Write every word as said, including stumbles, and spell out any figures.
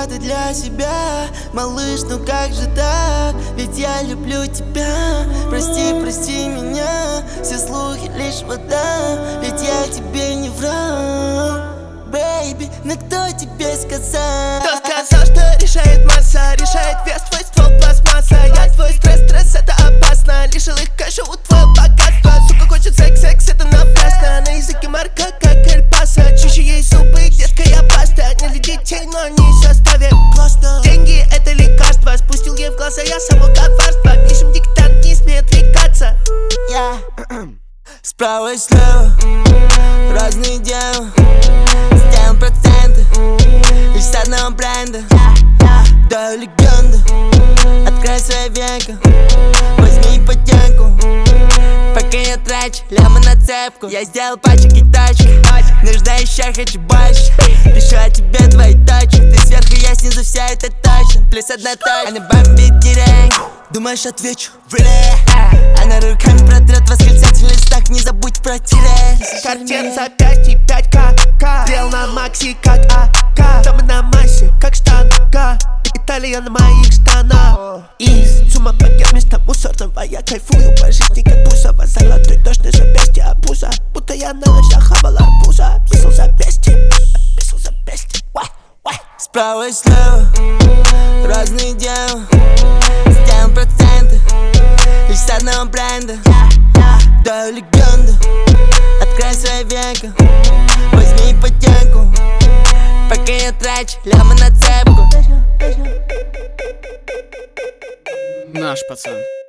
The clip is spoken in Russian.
всегда ты для себя. Малыш, ну как же так? Ведь я люблю тебя. Прости, прости меня, все слухи лишь вода. Ведь я тебе не врал, бэйби, но кто тебе сказал? Кто сказал, что решает масса? Решает вес, твой ствол пластмасса. Я твой стресс, стресс, это опасно. Лишил их кэша, у твоего богатства. Сука хочет секс, секс, это напрасно. На языке марка, как Эль Пасо. Чище ей зубы, детская паста. Не для детей, но не в составе. Классно. Деньги это лекарство. Спустил ей в глаза, я само коварство. Пишем диктант, не смеет рекаться. Я справа и слева, разные дела. Сделаем проценты лишь с одного бренда. Даю легенду, открой свои века. Возьми ипотеку, пока я трачу лямы на цепку. Я сделал пачек и тачек, нужда еще, хочу больше. Пишу о тебе твои точки. Ты сверху, я снизу, вся это точно. Плюс одна точка, она бомбит деревень. Думаешь, отвечу? Really? Она руками протрет восклицательный знак. Не забудь про тире. Картин за пять и пять ка. Дел на макси, как АК. Дома на массе, как штанга. Италия на моих штанах. И сумма пакет вместо мусорного. Я кайфую по жизни, как Бузова. Золотой дождь на запястье обуза. Будто я на лыжах хавал арбуза. Писал запястье, писал запястье. Справа и слева, разные дела. Сделаем проценты лишь с одного бренда. Даю легенду, открой свои века. Возьми ипотеку, пока я трачу лямы на цепку. Наш пацан.